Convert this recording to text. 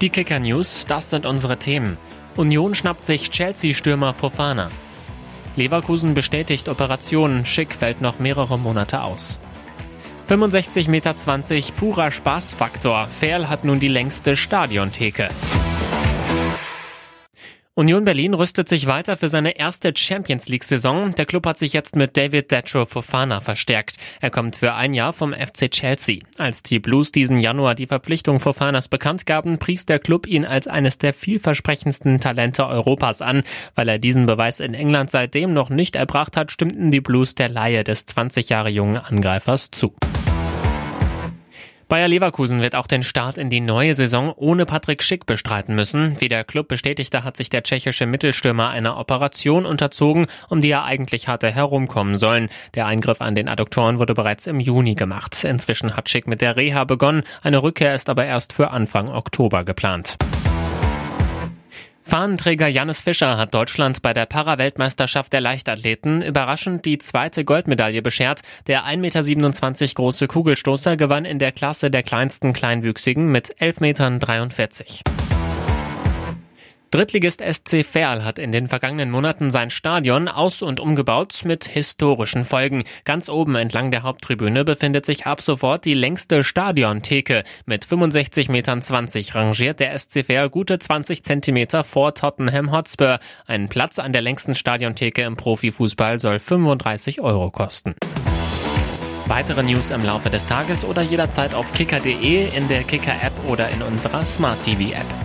Die Kicker-News, das sind unsere Themen. Union schnappt sich Chelsea-Stürmer Fofana. Leverkusen bestätigt Operationen, Schick fällt noch mehrere Monate aus. 65,20 Meter, purer Spaßfaktor. Ferl hat nun die längste Stadiontheke. Union Berlin rüstet sich weiter für seine erste Champions-League-Saison. Der Club hat sich jetzt mit David Datro Fofana verstärkt. Er kommt für ein Jahr vom FC Chelsea. Als die Blues diesen Januar die Verpflichtung Fofanas bekannt gaben, pries der Club ihn als eines der vielversprechendsten Talente Europas an. Weil er diesen Beweis in England seitdem noch nicht erbracht hat, stimmten die Blues der Leihe des 20 Jahre jungen Angreifers zu. Bayer Leverkusen wird auch den Start in die neue Saison ohne Patrick Schick bestreiten müssen. Wie der Club bestätigte, hat sich der tschechische Mittelstürmer einer Operation unterzogen, um die er eigentlich hatte herumkommen sollen. Der Eingriff an den Adduktoren wurde bereits im Juni gemacht. Inzwischen hat Schick mit der Reha begonnen. Eine Rückkehr ist aber erst für Anfang Oktober geplant. Fahnenträger Jannis Fischer hat Deutschland bei der Para-Weltmeisterschaft der Leichtathleten überraschend die zweite Goldmedaille beschert. Der 1,27 Meter große Kugelstoßer gewann in der Klasse der kleinsten Kleinwüchsigen mit 11,43 Metern. Drittligist SC Verl hat in den vergangenen Monaten sein Stadion aus- und umgebaut mit historischen Folgen. Ganz oben entlang der Haupttribüne befindet sich ab sofort die längste Stadiontheke. Mit 65,20 Metern rangiert der SC Verl gute 20 Zentimeter vor Tottenham Hotspur. Ein Platz an der längsten Stadiontheke im Profifußball soll 35 € kosten. Weitere News im Laufe des Tages oder jederzeit auf kicker.de, in der Kicker-App oder in unserer Smart-TV-App.